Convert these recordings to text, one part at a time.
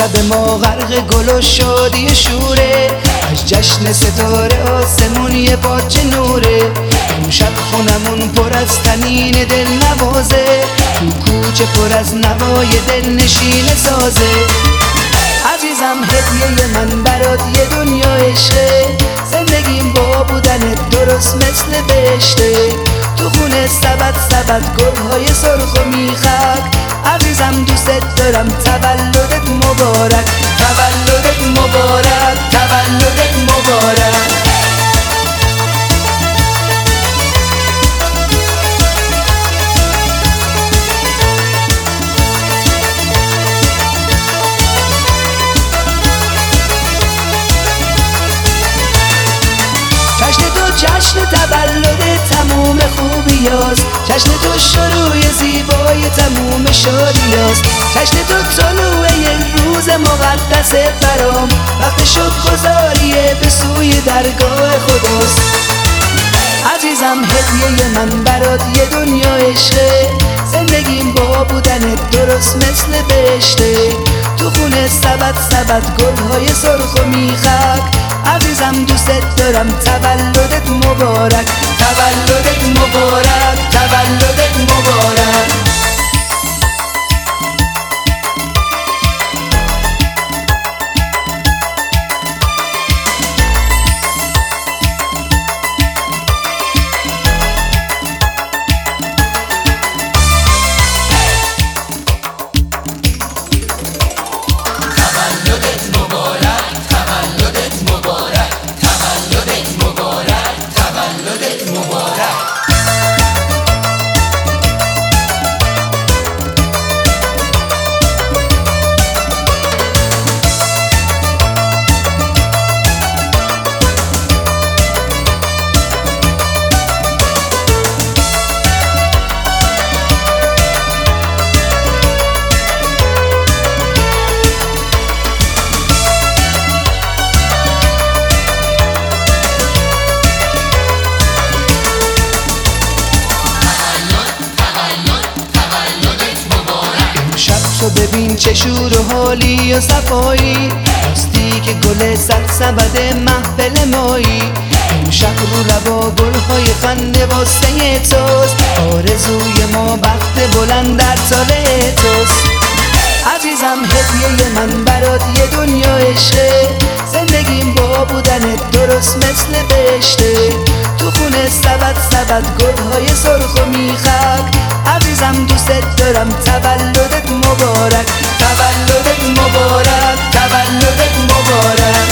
شب ما غرق گل و شادی شوره، از جشن ستاره آسمون یه پاچه نوره. امشب خونمون پر از تنین دل نوازه، تو کوچه پر از نوای دل نشین سازه. عزیزم هدیه من برات یه دنیا عشقه، زندگیم با بودنت درست مثل بهشته. تو خونه سبد گلهای سرخ و میخک، عزیزم دوست دارم تولدت مبارک، تولدت مبارک، تولدت مبارک. جشن تولد تموم خوبیاست، جشن تو شروع زیبای تموم شادیاست. جشن تو طلوع یک روز مقدس برام، وقت شکرگزاریه به سوی درگاه خداست. عزیزم هدیه من برات یه دنیا عشقه، زندگیم با بودنت درست مثل بهشته. تو خونه سبد گلهای سرخ و میخک، عزیزم دوست دارم تولدت مبارک، تولدت مبارک، تولدت مبارک. ببین چه شور و حالی و صفایی، راستی که گل سبد محفل مایی. امشب رو لبا گلهای خنده واسه توست، آرزوی ما بخت بلند در سال توست. عزیزم هدیه من برات یه دنیا عشقه، زندگیم با بودنت درست مثل بهشته. تو خونه سبد گلهای سرخ و میخک، عزیزم دوست دارم تولدت مبارک، تولدت مبارک، تولدت مبارک.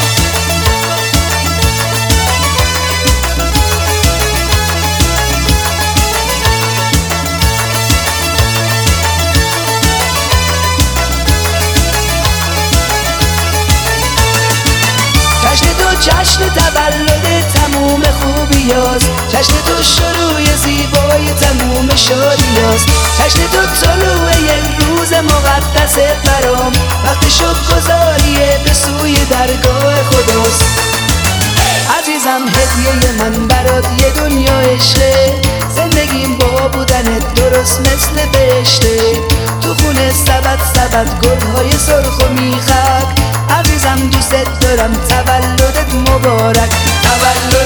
جشن تولد تموم خوبیاست، جشن تو شروع زیبای تموم شادیاست. جشن تو طلوع یک روز مقدس برام، وقت شکرگزاریه به سوی درگاه خداست. عزیزم هدیه من برات یه دنیا عشقه، زندگیم با بودنت درست مثل بهشته. تو خونه سبد گلهای سرخ و میخک، عزیزم دوست دارم تولدت مبارک، تولد